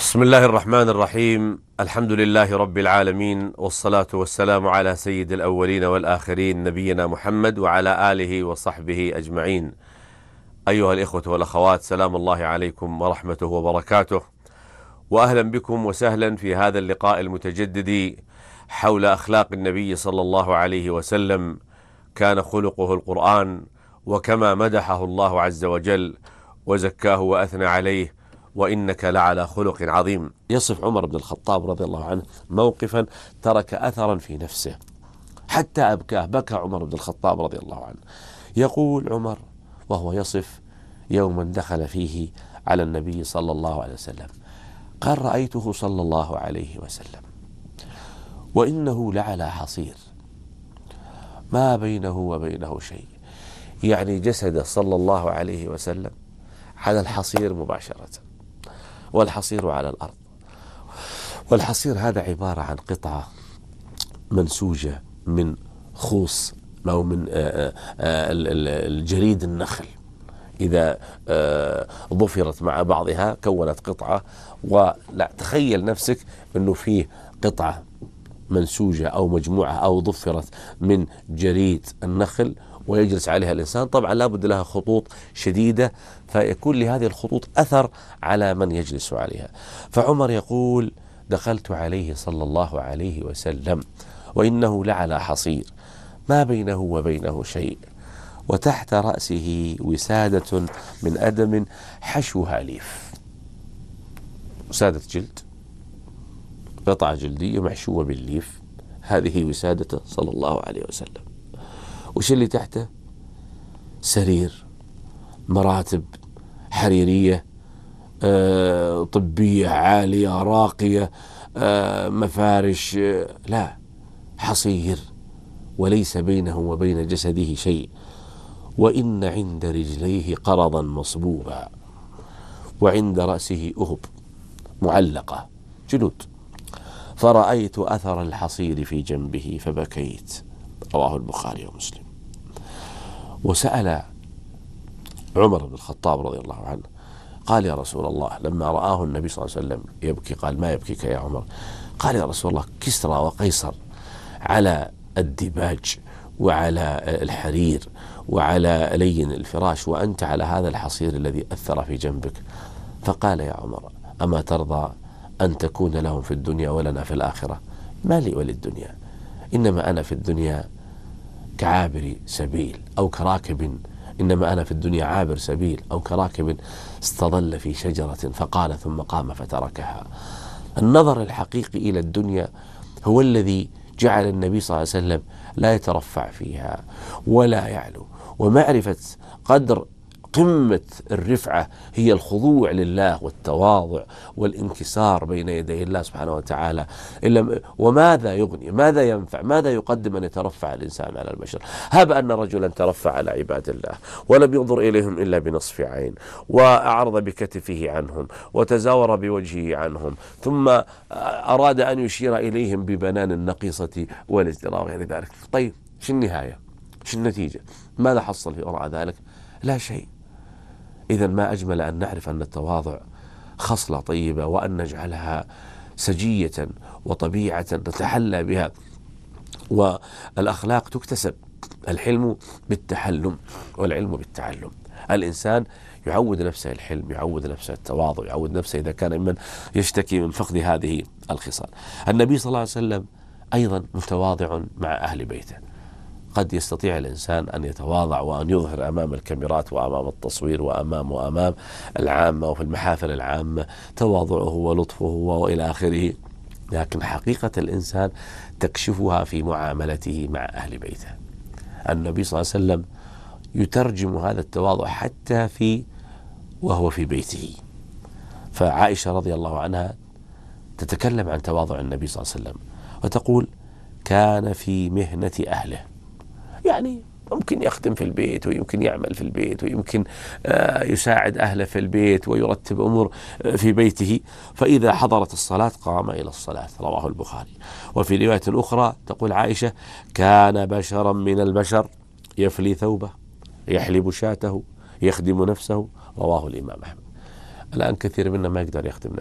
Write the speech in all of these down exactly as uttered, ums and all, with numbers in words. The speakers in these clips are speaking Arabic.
بسم الله الرحمن الرحيم. الحمد لله رب العالمين، والصلاة والسلام على سيد الأولين والآخرين نبينا محمد وعلى آله وصحبه أجمعين. أيها الإخوة والأخوات، سلام الله عليكم ورحمته وبركاته، وأهلا بكم وسهلا في هذا اللقاء المتجدد حول أخلاق النبي صلى الله عليه وسلم. كان خلقه القرآن، وكما مدحه الله عز وجل وزكاه وأثنى عليه: وإنك لعلى خلق عظيم. يصف عمر بن الخطاب رضي الله عنه موقفا ترك أثرا في نفسه حتى أبكاه، بكى عمر بن الخطاب رضي الله عنه. يقول عمر وهو يصف يوما دخل فيه على النبي صلى الله عليه وسلم، قال: رأيته صلى الله عليه وسلم وإنه لعلى حصير ما بينه وبينه شيء، يعني جسد صلى الله عليه وسلم على الحصير مباشرة، والحصير على الأرض. والحصير هذا عبارة عن قطعة منسوجة من خوص أو من الجريد النخل، إذا ضفرت مع بعضها كونت قطعة. ولا تخيل نفسك أنه فيه قطعة منسوجة أو مجموعة أو ضفرت من جريد النخل ويجلس عليها الإنسان، طبعا لابد لها خطوط شديدة، فيكون لهذه الخطوط أثر على من يجلس عليها. فعمر يقول: دخلت عليه صلى الله عليه وسلم وإنه لعلى حصير ما بينه وبينه شيء، وتحت رأسه وسادة من أدم حشوها ليف. وسادة جلد، قطعة جلدية محشوة بالليف، هذه وسادته صلى الله عليه وسلم. وش اللي تحته؟ سرير، مراتب حريرية، آه، طبية عالية راقية، آه، مفارش، آه، لا، حصير، وليس بينه وبين جسده شيء. وإن عند رجليه قرضا مصبوبا، وعند رأسه أهب معلقة جلود. فرأيت أثر الحصير في جنبه فبكيت. رواه البخاري ومسلم. وسأل عمر بن الخطاب رضي الله عنه، قال: يا رسول الله، لما رآه النبي صلى الله عليه وسلم يبكي، قال: ما يبكيك يا عمر؟ قال: يا رسول الله، كسرى وقيصر على الديباج وعلى الحرير وعلى لين الفراش، وأنت على هذا الحصير الذي أثر في جنبك. فقال: يا عمر، أما ترضى أن تكون لهم في الدنيا ولنا في الآخرة؟ ما لي وللدنيا، إنما أنا في الدنيا كعابر سبيل أو كراكب إنما أنا في الدنيا عابر سبيل أو كراكب استظل في شجرة فقال ثم قام فتركها. النظر الحقيقي إلى الدنيا هو الذي جعل النبي صلى الله عليه وسلم لا يترفع فيها ولا يعلو. ومعرفة قدر قمة الرفعة هي الخضوع لله والتواضع والانكسار بين يدي الله سبحانه وتعالى. إلا وماذا يغني، ماذا ينفع، ماذا يقدم أن يترفع الإنسان على البشر؟ هب أن رجلا ترفع على عباد الله ولم ينظر إليهم إلا بنصف عين، وأعرض بكتفه عنهم، وتزاور بوجهه عنهم، ثم أراد أن يشير إليهم ببنان النقيصة والازدراء وغير ذلك. طيب، شو النهاية؟ شو النتيجة؟ ماذا حصل في وراء ذلك؟ لا شيء. إذا ما أجمل أن نعرف أن التواضع خصلة طيبة، وأن نجعلها سجية وطبيعة نتحلى بها. والأخلاق تكتسب، الحلم بالتحلم والعلم بالتعلم. الإنسان يعود نفسه الحلم، يعود نفسه التواضع، يعود نفسه إذا كان من يشتكي من فقد هذه الخصال. النبي صلى الله عليه وسلم أيضا متواضع مع أهل بيته. قد يستطيع الإنسان أن يتواضع وأن يظهر أمام الكاميرات وأمام التصوير وأمام وأمام العامة وفي المحافل العامة تواضعه ولطفه وإلى آخره، لكن حقيقة الإنسان تكشفها في معاملته مع أهل بيته. النبي صلى الله عليه وسلم يترجم هذا التواضع حتى في وهو في بيته. فعائشة رضي الله عنها تتكلم عن تواضع النبي صلى الله عليه وسلم وتقول: كان في مهنة أهله، يعني ممكن يخدم في البيت ويمكن يعمل في البيت ويمكن يساعد أهله في البيت ويرتب أمور في بيته، فإذا حضرت الصلاة قام إلى الصلاة. رواه البخاري. وفي رواية أخرى تقول عائشة: كان بشرا من البشر يفلي ثوبه، يحلب شاته، يخدم نفسه. رواه الإمام أحمد. الآن كثير منا ما يقدر يخدم نفسه،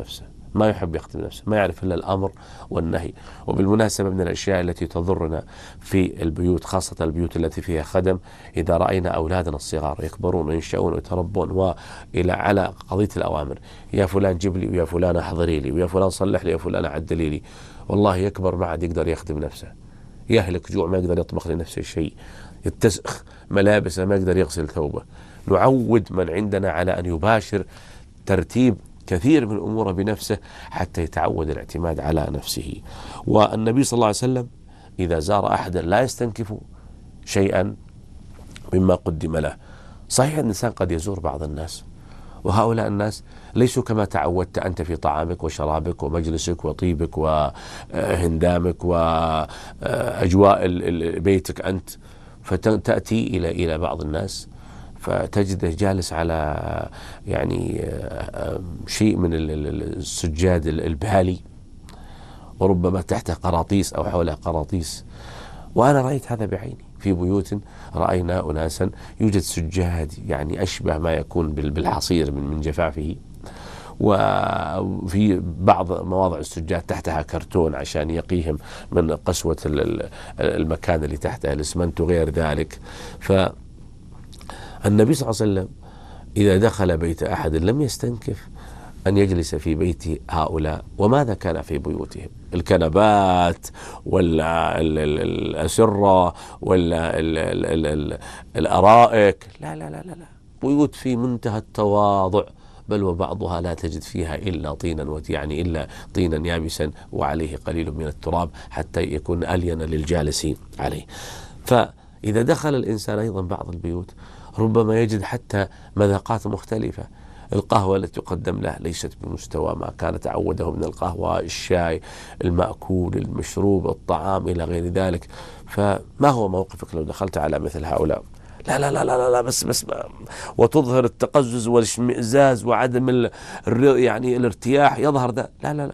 ما يحب يخدم نفسه، ما يعرف إلا الأمر والنهي. وبالمناسبة من الأشياء التي تضرنا في البيوت، خاصة البيوت التي فيها خدم، إذا رأينا أولادنا الصغار يكبرون وينشأون ويتربون وإلى على قضية الأوامر، يا فلان جيب لي، ويا فلان أحضري لي، ويا فلان صلح لي، ويا فلان عدلي لي، والله يكبر ما عاد يقدر يخدم نفسه، يهلك جوع ما يقدر يطبخ لنفسه شيء، يتسخ ملابسه ما يقدر يغسل ثوبه. نعود من عندنا على أن يباشر ترتيب كثير من أموره بنفسه حتى يتعود الاعتماد على نفسه. والنبي صلى الله عليه وسلم إذا زار أحدا لا يستنكف شيئا مما قدم له. صحيح الإنسان قد يزور بعض الناس، وهؤلاء الناس ليسوا كما تعودت أنت في طعامك وشرابك ومجلسك وطيبك وهندامك وأجواء بيتك أنت، فتأتي إلى إلى بعض الناس فتجده جالس على يعني شيء من السجاد البالي، وربما تحته قراطيس أو حوله قراطيس. وأنا رأيت هذا بعيني في بيوت، رأينا أناسا يوجد سجاد يعني أشبه ما يكون بالحصير من من جفافه، وفي بعض مواضع السجاد تحتها كرتون عشان يقيهم من قسوة المكان اللي تحتها، الإسمنت وغير ذلك. فالنبي صلى الله عليه وسلم إذا دخل بيت أحد لم يستنكف أن يجلس في بيت هؤلاء. وماذا كان في بيوتهم؟ الكنبات ولا الأسرة ولا الأرائك؟ لا لا لا لا لا، بيوت في منتهى التواضع، بل وبعضها لا تجد فيها إلا طينا، يعني إلا طينا يابسا وعليه قليل من التراب حتى يكون ألين للجالسين عليه. فإذا دخل الإنسان أيضا بعض البيوت ربما يجد حتى مذاقات مختلفة. القهوة التي تقدم له ليست بمستوى ما كان تعوده من القهوة، الشاي، المأكول، المشروب، الطعام إلى غير ذلك. فما هو موقفك لو دخلت على مثل هؤلاء؟ لا لا لا لا لا بس بس وتظهر التقزز والاشمئزاز وعدم ال يعني الارتياح يظهر ذا. لا لا لا،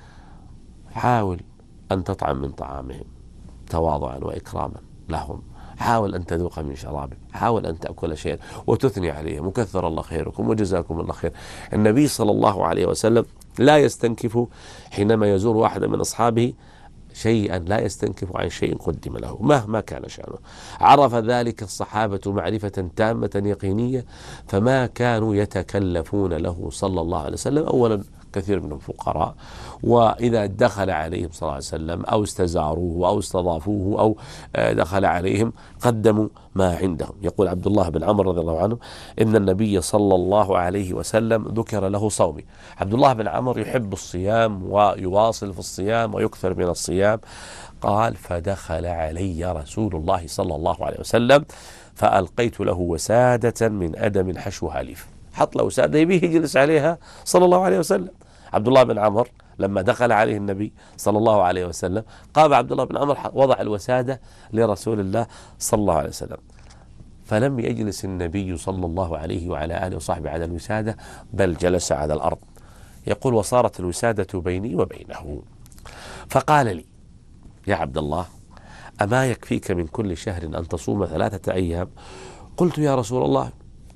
حاول أن تطعم من طعامهم تواضعا وإكراما لهم، حاول أن تذوق من شرابه، حاول أن تأكل شيئا وتثني عليهم وكثر الله خيركم وجزاكم الله خير. النبي صلى الله عليه وسلم لا يستنكف حينما يزور واحدا من أصحابه شيئا، لا يستنكف عن شيء قدم له مهما كان شأنه. عرف ذلك الصحابة معرفة تامة يقينية، فما كانوا يتكلفون له صلى الله عليه وسلم. أولا كثير منهم فقراء، وإذا دخل عليهم صلى الله عليه وسلم أو استزاروه أو استضافوه أو دخل عليهم قدموا ما عندهم. يقول عبد الله بن عمرو رضي الله عنه إن النبي صلى الله عليه وسلم ذكر له صومي. عبد الله بن عمرو يحب الصيام ويواصل في الصيام ويكثر من الصيام. قال فدخل علي رسول الله صلى الله عليه وسلم فألقيت له وسادة من أدم حشوها ليف. حط له وسادة يبيه يجلس عليها صلى الله عليه وسلم. عبد الله بن عمرو لما دخل عليه النبي صلى الله عليه وسلم قام عبد الله بن عمرو وضع الوسادة لرسول الله صلى الله عليه وسلم، فلم يجلس النبي صلى الله عليه وعلى آله وصحبه على الوسادة، بل جلس على الأرض. يقول وصارت الوسادة بيني وبينه، فقال لي يا عبد الله أما يكفيك من كل شهر أن تصوم ثلاثة أيام؟ قلت يا رسول الله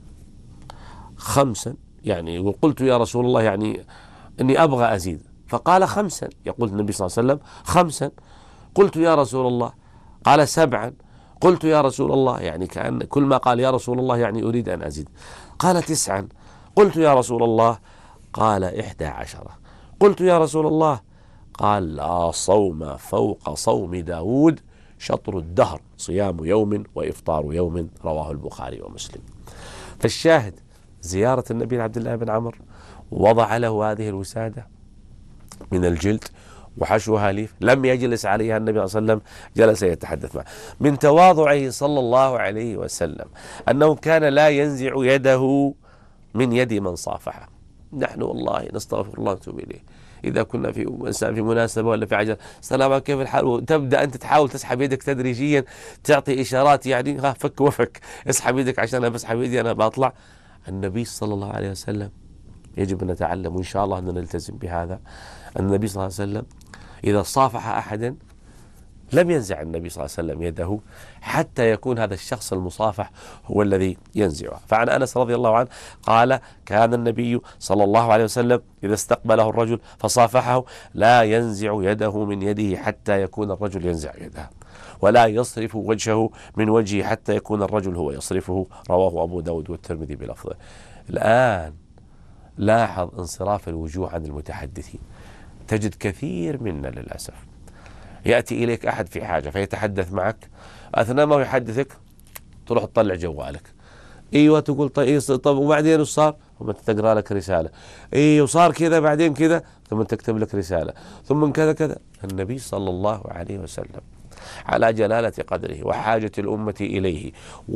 خمسا، يعني يقول قلت يا رسول الله يعني إني أبغى أزيد، فقال خمسا. يقول النبي صلى الله عليه وسلم خمسا. قلت يا رسول الله، قال سبعا. قلت يا رسول الله، يعني كأن كل ما قال يا رسول الله يعني أريد أن أزيد. قال تسعا. قلت يا رسول الله، قال إحدى عشرة. قلت يا رسول الله، قال لا صوم فوق صوم داود شطر الدهر صيام يوم وإفطار يوم، رواه البخاري ومسلم. فالشاهد زيارة النبي لعبد الله بن عمرو، وضع له هذه الوسادة من الجلد وحشوها ليف، لم يجلس عليها النبي صلى الله عليه وسلم، جلس يتحدث معه. من تواضعه صلى الله عليه وسلم أنه كان لا ينزع يده من يد من صافحه. نحن والله نستغفر الله ونتوب إليه إذا كنا في إنسان في مناسبة ولا في عجل، السلام عليكم كيف الحال، وتبدأ أنت تحاول تسحب يدك تدريجيا، تعطي إشارات يعني ها فك وفك، اسحب يدك عشان أنا بسحب يدي أنا بطلع. النبي صلى الله عليه وسلم يجب أن نتعلم، وإن شاء الله أن نلتزم بهذا. النبي صلى الله عليه وسلم إذا صافح أحدا لم ينزع النبي صلى الله عليه وسلم يده حتى يكون هذا الشخص المصافح هو الذي ينزعها. فعن أنس رضي الله عنه قال: كان النبي صلى الله عليه وسلم إذا استقبله الرجل فصافحه لا ينزع يده من يده حتى يكون الرجل ينزع يده، ولا يصرف وجهه من وجهه حتى يكون الرجل هو يصرفه. رواه أبو داود والترمذي بلفظه. الآن لاحظ انصراف الوجوه عن المتحدثين. تجد كثير منا للأسف يأتي إليك أحد في حاجة فيتحدث معك، أثناء ما يحدثك تروح تطلع جوالك، ايوه تقول طيب طب وبعدين وش صار؟ ثم تقرا لك رساله، ايوه صار كذا بعدين كذا، ثم تكتب لك رساله، ثم من كذا كذا. النبي صلى الله عليه وسلم على جلاله قدره وحاجه الامه اليه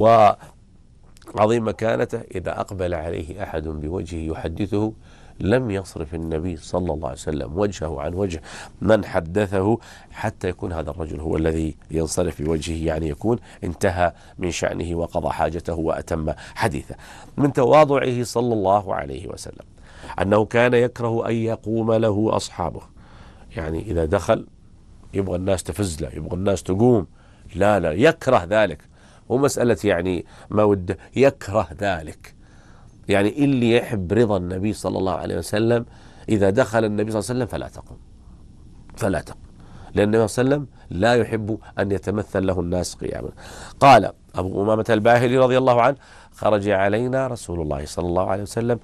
وعظيم مكانته، اذا اقبل عليه احد بوجهه يحدثه لم يصرف النبي صلى الله عليه وسلم وجهه عن وجه من حدثه حتى يكون هذا الرجل هو الذي ينصرف بوجهه، يعني يكون انتهى من شأنه وقضى حاجته وأتم حديثه. من تواضعه صلى الله عليه وسلم أنه كان يكره أن يقوم له أصحابه، يعني إذا دخل يبغى الناس تفز له، يبغى الناس تقوم، لا لا يكره ذلك، ومسألة يعني ما وده يكره ذلك. يعني اللي يحب رضا النبي صلى الله عليه وسلم إذا دخل النبي صلى الله عليه وسلم فلا تقم فلا تقم لأن النبي صلى الله عليه وسلم لا يحب أن يتمثل له الناس قياما. قال أبو أمامة الباهلي رضي الله عنه: خرج علينا رسول الله صلى الله عليه وسلم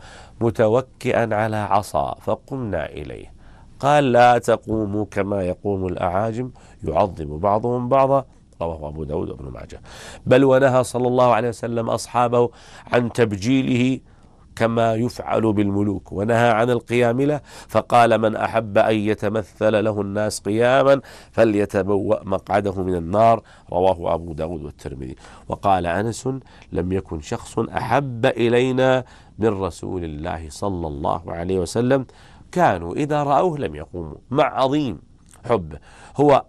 متوكئا على عصا فقمنا إليه، قال: لا تقوموا كما يقوم الأعاجم يعظم بعضهم بعضا. رواه أبو داود وابن ماجه. بل ونهى صلى الله عليه وسلم أصحابه عن تبجيله كما يفعل بالملوك، ونهى عن القيام له، فقال: من أحب أن يتمثل له الناس قياما فليتبوأ مقعده من النار. رواه أبو داود والترمذي. وقال أنس: لم يكن شخص أحب إلينا من رسول الله صلى الله عليه وسلم، كانوا إذا رأوه لم يقوموا، مع عظيم حبه. هو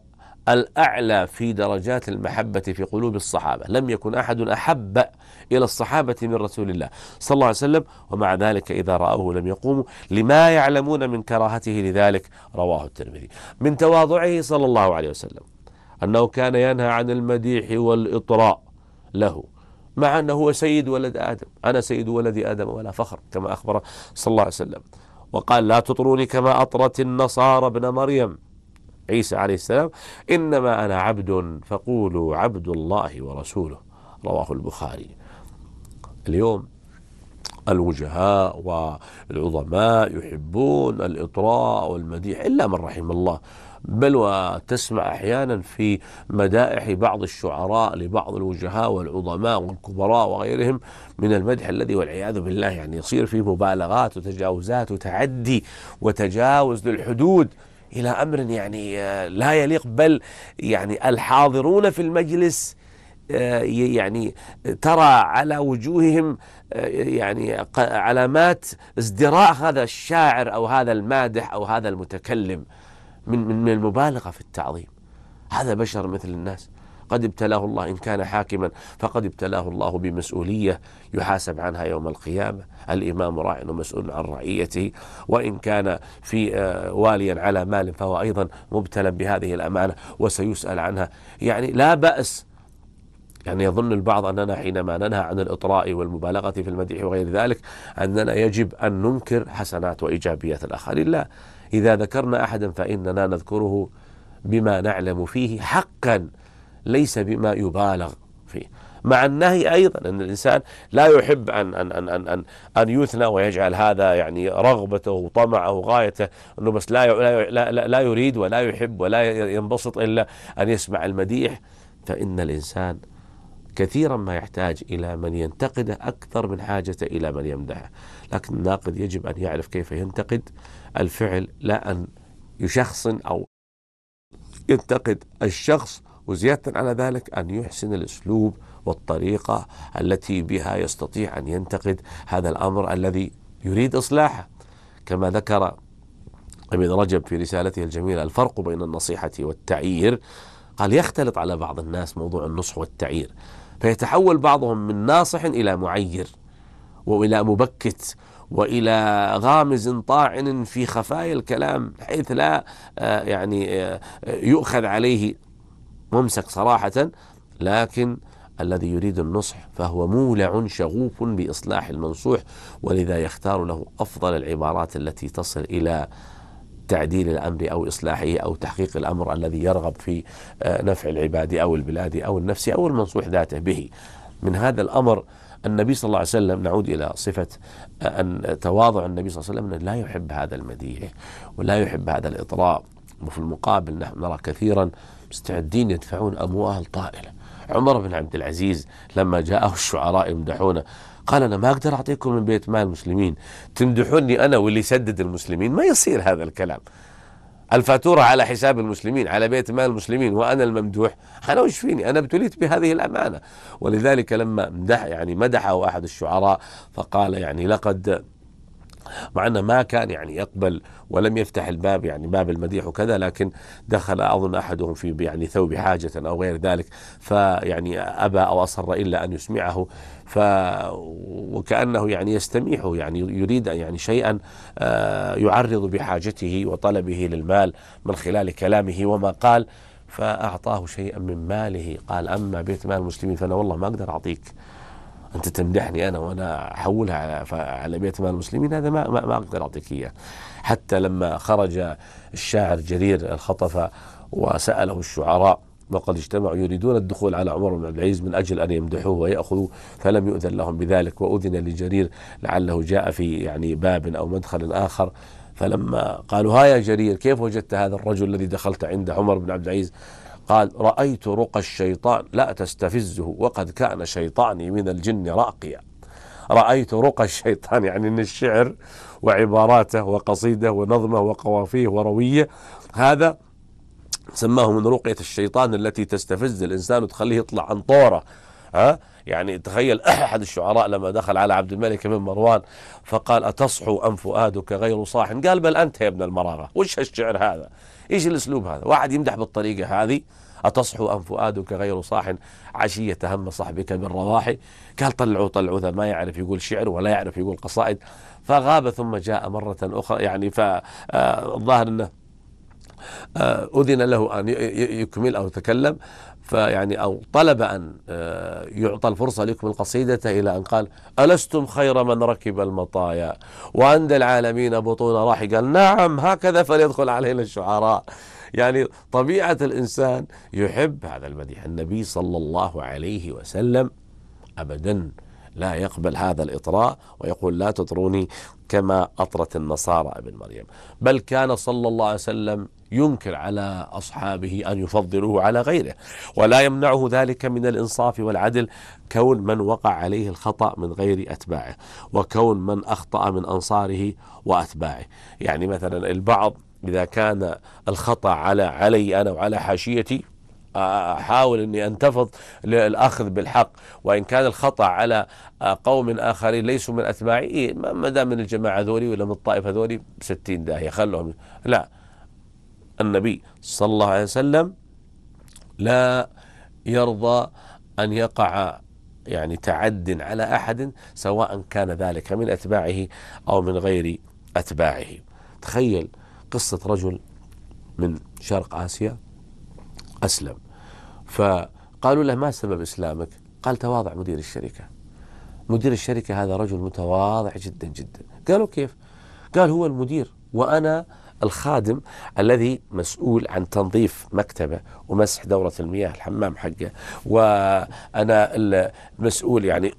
الأعلى في درجات المحبة في قلوب الصحابة، لم يكن أحد أحب إلى الصحابة من رسول الله صلى الله عليه وسلم، ومع ذلك إذا رأوه لم يقوموا لما يعلمون من كراهته لذلك. رواه الترمذي. من تواضعه صلى الله عليه وسلم أنه كان ينهى عن المديح والإطراء له، مع أنه هو سيد ولد آدم، أنا سيد ولد آدم ولا فخر، كما أخبر صلى الله عليه وسلم. وقال: لا تطروني كما أطرت النصارى ابن مريم عيسى عليه السلام، إنما أنا عبد فقولوا عبد الله ورسوله. رواه البخاري. اليوم الوجهاء والعظماء يحبون الإطراء والمديح إلا من رحم الله، بل وتسمع أحيانا في مدائح بعض الشعراء لبعض الوجهاء والعظماء والكبراء وغيرهم من المدح الذي والعياذ بالله يعني يصير فيه مبالغات وتجاوزات وتعدي وتجاوز للحدود إلى أمر يعني لا يليق، بل يعني الحاضرون في المجلس يعني ترى على وجوههم يعني علامات ازدراء هذا الشاعر أو هذا المادح أو هذا المتكلم من من المبالغة في التعظيم. هذا بشر مثل الناس، قد ابتلاه الله، إن كان حاكما فقد ابتلاه الله بمسؤولية يحاسب عنها يوم القيامة. الإمام راع ومسؤول عن رعيته، وإن كان في واليا على مال فهو أيضا مبتلى بهذه الأمانة وسيسأل عنها. يعني لا بأس، يعني يظن البعض أننا حينما ننهى عن الإطراء والمبالغة في المديح وغير ذلك أننا يجب أن ننكر حسنات وإيجابيات الآخرين. لا، إذا ذكرنا أحدا فإننا نذكره بما نعلم فيه حقا، ليس بما يبالغ فيه، مع النهي أيضا أن الإنسان لا يحب أن أن أن أن أن, أن يثنى ويجعل هذا يعني رغبته وطمعه وغايته، أنه بس لا لا لا, لا يريد ولا يحب ولا ينبسط إلا أن يسمع المديح. فإن الإنسان كثيرا ما يحتاج إلى من ينتقده أكثر من حاجته إلى من يمدحه، لكن الناقد يجب أن يعرف كيف ينتقد الفعل، لا أن يشخصن أو ينتقد الشخص، وزيادة على ذلك أن يحسن الأسلوب والطريقة التي بها يستطيع أن ينتقد هذا الأمر الذي يريد إصلاحه. كما ذكر ابن رجب في رسالته الجميلة الفرق بين النصيحة والتعيير، قال: يختلط على بعض الناس موضوع النصح والتعيير، فيتحول بعضهم من ناصح إلى معير وإلى مبكت وإلى غامز طاعن في خفايا الكلام، حيث لا يعني يؤخذ عليه ممسك صراحة، لكن الذي يريد النصح فهو مولع شغوف بإصلاح المنصوح، ولذا يختار له أفضل العبارات التي تصل إلى تعديل الأمر أو إصلاحه أو تحقيق الأمر الذي يرغب في نفع العباد أو البلاد أو النفس أو المنصوح ذاته به. من هذا الأمر النبي صلى الله عليه وسلم، نعود إلى صفة أن تواضع النبي صلى الله عليه وسلم، لا يحب هذا المديح ولا يحب هذا الإطراء. وفي المقابل نحن نرى كثيرا مستعدين يدفعون أموال طائلة. عمر بن عبد العزيز لما جاءه الشعراء يمدحونه قال أنا ما أقدر أعطيكم من بيت مال المسلمين، تمدحوني أنا واللي سدد المسلمين؟ ما يصير هذا الكلام. الفاتورة على حساب المسلمين، على بيت مال المسلمين، وأنا الممدوح، أنا وش فيني؟ أنا ابتليت بهذه الأمانة. ولذلك لما مدح يعني مدحه أحد الشعراء فقال يعني لقد، مع أنه ما كان يعني يقبل ولم يفتح الباب يعني باب المديح وكذا، لكن دخل أظن أحدهم في يعني ثوب حاجة أو غير ذلك، فيعني أبى أو أصر إلا أن يسمعه، ف وكأنه يعني يستميحه، يعني يريد يعني شيئا يعرض بحاجته وطلبه للمال من خلال كلامه وما قال، فأعطاه شيئا من ماله. قال أما بيت مال المسلمين فأنا والله ما أقدر أعطيك، أنت تمدحني أنا وأنا أحولها على بيت مال المسلمين، هذا ما, ما, ما أقدر أعطيك إياه. حتى لما خرج الشاعر جرير الخطفة وسأله الشعراء وقد اجتمعوا يريدون الدخول على عمر بن عبد العزيز من أجل أن يمدحوه ويأخذوا، فلم يؤذن لهم بذلك، وأذن لجرير لعله جاء في يعني باب أو مدخل آخر. فلما قالوا ها يا جرير كيف وجدت هذا الرجل الذي دخلت عند عمر بن عبد العزيز؟ قال رأيت رقى الشيطان لا تستفزه وقد كان شيطاني من الجن راقيا. رأيت رقى الشيطان يعني من الشعر وعباراته وقصيده ونظمه وقوافيه وروية، هذا سماه من رقية الشيطان التي تستفز الإنسان وتخليه يطلع عن طوره. ها يعني تخيل أحد الشعراء لما دخل على عبد الملك بن مروان فقال أتصحو أم فؤادك غير صاح؟ قال بل أنت يا ابن المراغة. وش هالشعر هذا؟ إيش الأسلوب هذا؟ واحد يمدح بالطريقة هذه، أتصحو أم فؤادك غير صاح عشية هم صحبك بالرواحي؟ قال طلعوا طلعوا، ذا ما يعرف يقول شعر ولا يعرف يقول قصائد. فغاب ثم جاء مرة أخرى، يعني فالظاهر أنه أذن له أن يكمل أو يتكلم، فيعني أو طلب أن يعطى الفرصة ليكمل قصيدته، إلى أن قال ألستم خير من ركب المطايا وعند العالمين بطون راحي؟ قال نعم هكذا فليدخل علينا الشعراء. يعني طبيعة الإنسان يحب هذا المديح. النبي صلى الله عليه وسلم أبدا لا يقبل هذا الإطراء، ويقول لا تطروني كما أطرت النصارى ابن مريم، بل كان صلى الله عليه وسلم ينكر على أصحابه أن يفضلوه على غيره، ولا يمنعه ذلك من الإنصاف والعدل، كون من وقع عليه الخطأ من غير أتباعه، وكون من أخطأ من أنصاره وأتباعه. يعني مثلا البعض إذا كان الخطأ على علي أنا وعلى حاشيتي أحاول أني أنتفض للأخذ بالحق، وإن كان الخطأ على قوم آخرين ليسوا من أتباعي ما دام من الجماعة ذولي ولا من الطائفة ذولي بستين داهية خلهم. لا، النبي صلى الله عليه وسلم لا يرضى أن يقع يعني تعد على أحد سواء كان ذلك من أتباعه أو من غير أتباعه. تخيل قصة رجل من شرق آسيا أسلم، فقالوا له ما سبب إسلامك؟ قال تواضع مدير الشركة. مدير الشركة هذا رجل متواضع جدا جدا. قالوا كيف؟ قال هو المدير وأنا الخادم الذي مسؤول عن تنظيف مكتبه ومسح دورة المياه الحمام حقه، وأنا المسؤول يعني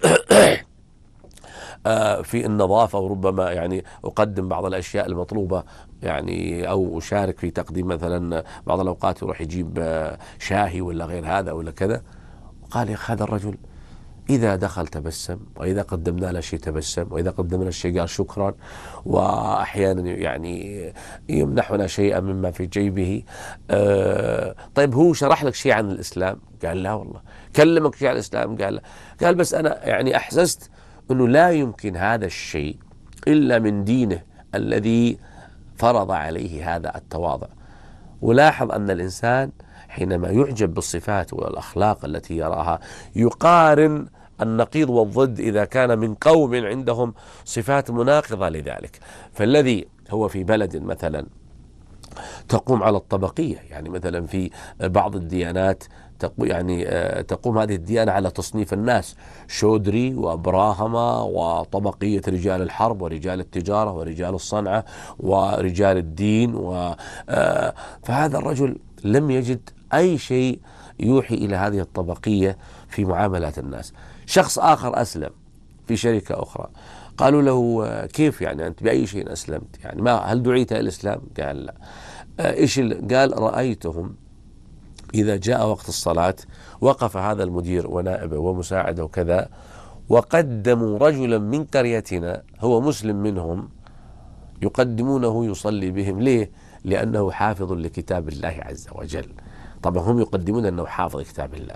في النظافة، وربما يعني أقدم بعض الأشياء المطلوبة يعني أو أشارك في تقديم مثلا بعض الأوقات يروح يجيب شاهي ولا غير هذا ولا كذا. وقال يا أخي هذا الرجل إذا دخل تبسم، وإذا قدمنا له شيء تبسم، وإذا قدمنا له شيء قال شكرا، وأحيانا يعني يمنحنا شيئا مما في جيبه. أه طيب هو شرح لك شيء عن الإسلام؟ قال لا والله. كلمك شيء عن الإسلام؟ قال لا. قال بس أنا يعني أحسست أنه لا يمكن هذا الشيء إلا من دينه الذي فرض عليه هذا التواضع. ولاحظ أن الإنسان حينما يعجب بالصفات والأخلاق التي يراها يقارن النقيض والضد إذا كان من قوم عندهم صفات مناقضة لذلك. فالذي هو في بلد مثلا تقوم على الطبقية، يعني مثلا في بعض الديانات يعني تقوم هذه الديانة على تصنيف الناس: شودري وأبراهمة وطبقية رجال الحرب ورجال التجارة ورجال الصنعة ورجال الدين. و فهذا الرجل لم يجد أي شيء يوحي إلى هذه الطبقية في معاملات الناس. شخص آخر أسلم في شركة أخرى، قالوا له: كيف يعني أنت بأي شيء أسلمت؟ يعني ما هل دعيت إلى الإسلام؟ قال: لا. إيش؟ قال: رأيتهم إذا جاء وقت الصلاة وقف هذا المدير ونائبه ومساعده وكذا، وقدموا رجلا من قريتنا هو مسلم منهم يقدمونه يصلي بهم. ليه؟ لأنه حافظ لكتاب الله عز وجل. طبعا هم يقدمون أنه حافظ كتاب الله،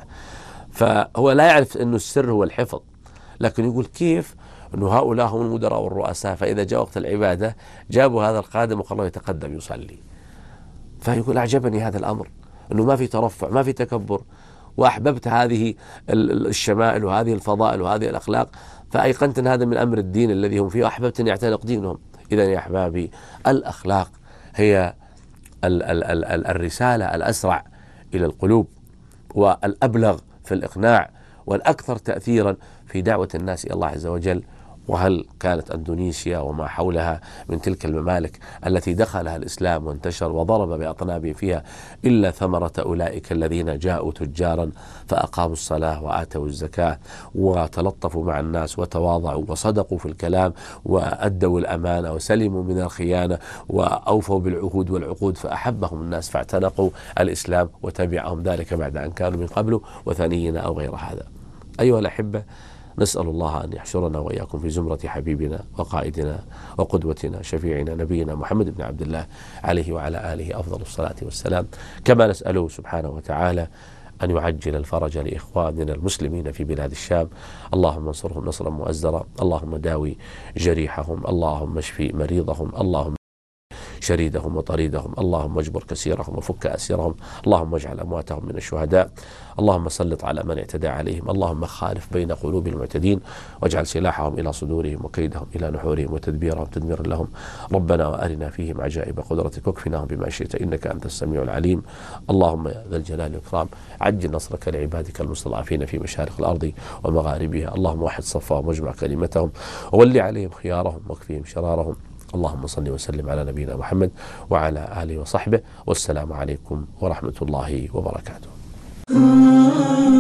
فهو لا يعرف أنه السر هو الحفظ، لكن يقول كيف أنه هؤلاء هم المدراء والرؤساء، فإذا جاء وقت العبادة جابوا هذا القادم وقالوا يتقدم يصلي. فيقول: أعجبني هذا الأمر، أنه ما في ترفع، ما في تكبر، وأحببت هذه الشمائل وهذه الفضائل وهذه الأخلاق، فأيقنت أن هذا من أمر الدين الذي هم فيه، وأحببت أن يعتنق دينهم. إذن يا أحبابي، الأخلاق هي ال ال ال ال الرسالة الأسرع إلى القلوب، والأبلغ في الإقناع، والأكثر تأثيرا في دعوة الناس إلى الله عز وجل. وهل كانت أندونيسيا وما حولها من تلك الممالك التي دخلها الإسلام وانتشر وضرب بأطنابه فيها إلا ثمرة أولئك الذين جاءوا تجارا فأقاموا الصلاة وآتوا الزكاة وتلطفوا مع الناس وتواضعوا وصدقوا في الكلام وأدوا الأمانة وسلموا من الخيانة وأوفوا بالعهود والعقود، فأحبهم الناس فاعتنقوا الإسلام وتبعهم ذلك بعد أن كانوا من قبل وثنيين أو غير هذا. أيها الأحبة، نسأل الله أن يحشرنا وإياكم في زمرة حبيبنا وقائدنا وقدوتنا شفيعنا نبينا محمد بن عبد الله عليه وعلى آله أفضل الصلاة والسلام. كما نسأله سبحانه وتعالى أن يعجل الفرج لإخواننا المسلمين في بلاد الشام. اللهم انصرهم نصرا مؤزرا، اللهم داوي جريحهم، اللهم اشفي مريضهم، اللهم شريدهم وطريدهم، اللهم اجبر كسيرهم وفك أسيرهم، اللهم اجعل أمواتهم من الشهداء، اللهم سلط على من اعتدى عليهم، اللهم خالف بين قلوب المعتدين، واجعل سلاحهم إلى صدورهم وكيدهم إلى نحورهم وتدبيرهم تدميرا لهم. ربنا وأرنا فيهم عجائب قدرتك واكفناهم بما شئت إنك أنت السميع العليم. اللهم يا ذا الجلال والإكرام عجل نصرك لعبادك المستضعفين في مشارق الأرض ومغاربها، اللهم وحد صفهم واجمع كلمتهم وولي عليهم خيارهم واكفيهم شرارهم. اللهم صل وسلم على نبينا محمد وعلى آله وصحبه، والسلام عليكم ورحمة الله وبركاته.